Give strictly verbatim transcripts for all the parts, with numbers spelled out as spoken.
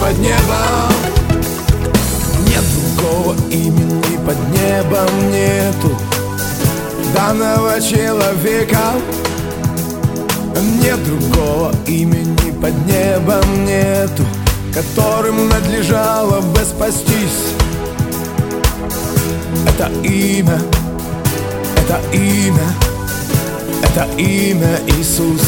под небом. Нет другого имени под небом, нету данного человека. Нет другого имени под небом, нету, которым надлежало бы спастись. Это имя, это имя, это имя Иисус.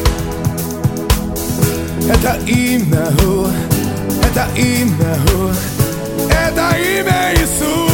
Это имя, это имя, это имя Иисус.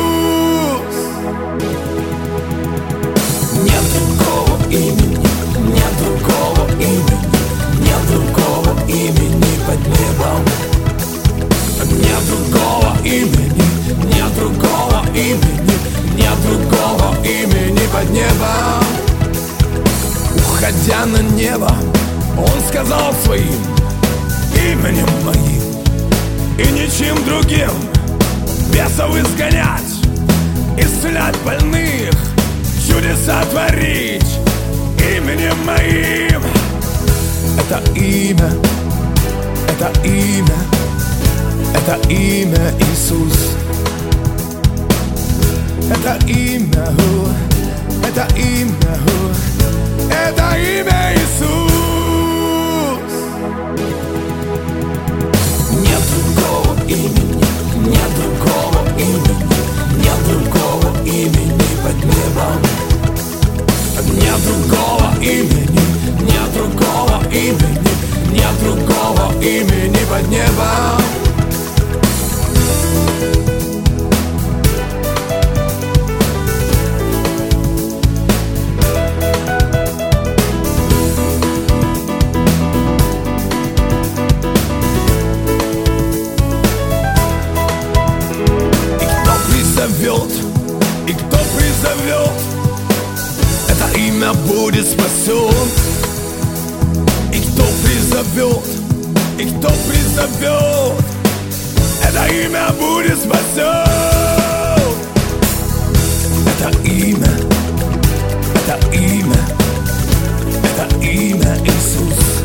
Нет другого имени, нет другого имени, нет другого имени под небом. Нет другого имени, нет другого имени, нет другого имени под небом. Уходя на небо, Он сказал своим именем моим и ничем другим бесов изгонять, исцелять больных, чудеса творить именем моим. Это имя, это имя, это имя Иисус. Это имя, это имя, это имя Иисус. Нет другого имени, нет другого имени, нет другого имени под небом. Нет другого имени, нет другого имени, нет другого имени под небом. И кто призовет, это имя будет спасен. И кто призовет, и кто призовет, это имя будет спасен. Это имя, это имя, это имя Иисус.